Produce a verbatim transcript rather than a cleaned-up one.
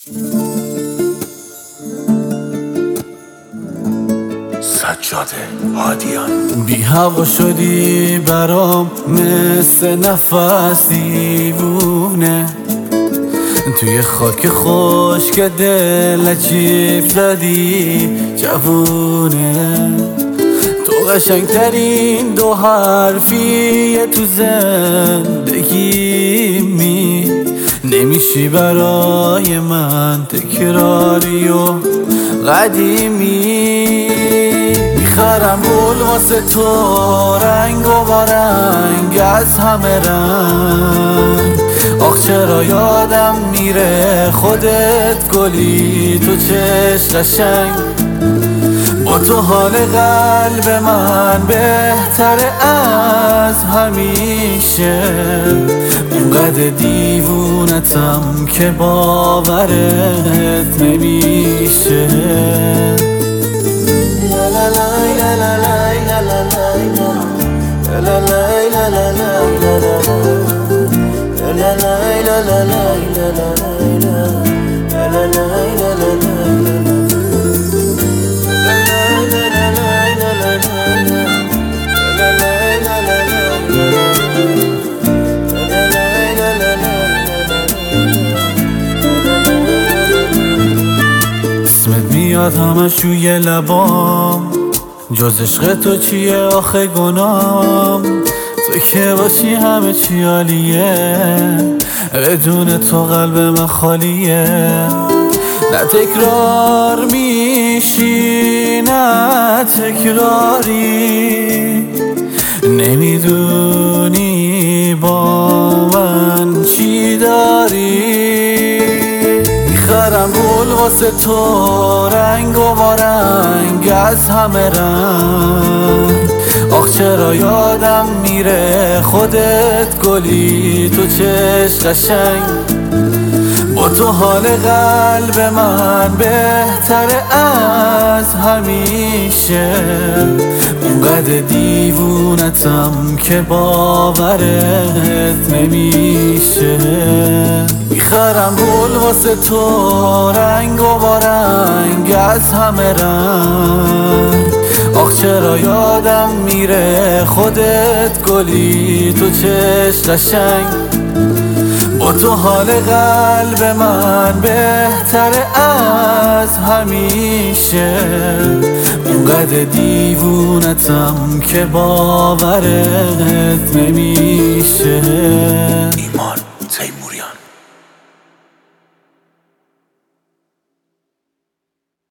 سجاده هادیان. بی هوا شدی برام مثل نفس دیوونه، توی خاک خشک دل عجیب زدی جوونه. تو قشنگترین دو حرفیه تو زندگیمی، نمیشی برای من تکراری و قدیمی. میخرم گل واسه تو رنگ و با رنگ از همه رنگ. آخ چرا یادم میره خودت گلی تو چش قشنگ. با تو حال قلب من بهتره از همیشه، اونقدر دیوونتم که باورت نمیشه. لا لا لا لا لا لا لا لا لا اسمت میاد همش روی لبام، جز عشق تو چیه آخه گنام؟ تو که باشی همه چی عالیه، بدون تو قلب من خالیه. نه تکرار میشی نه تکراری، نمیدونی با من چی داری. میخرم گل واسه تو رنگ و با رنگ از همه رنگ. آخ چرا یادم میره خودت گلی تو چش قشنگ. با تو حال قلب من بهتره از همیشه، اونقدر دیوونتم که باورت نمیشه. میخرم گل واسه تو رنگ و با رنگ از همه رنگ. آخ چرا یادم میره خودت گلی تو چش قشنگ. با تو حال قلب من بهتره از همیشه، اونقدر دیوونتم که باورت نمیشه.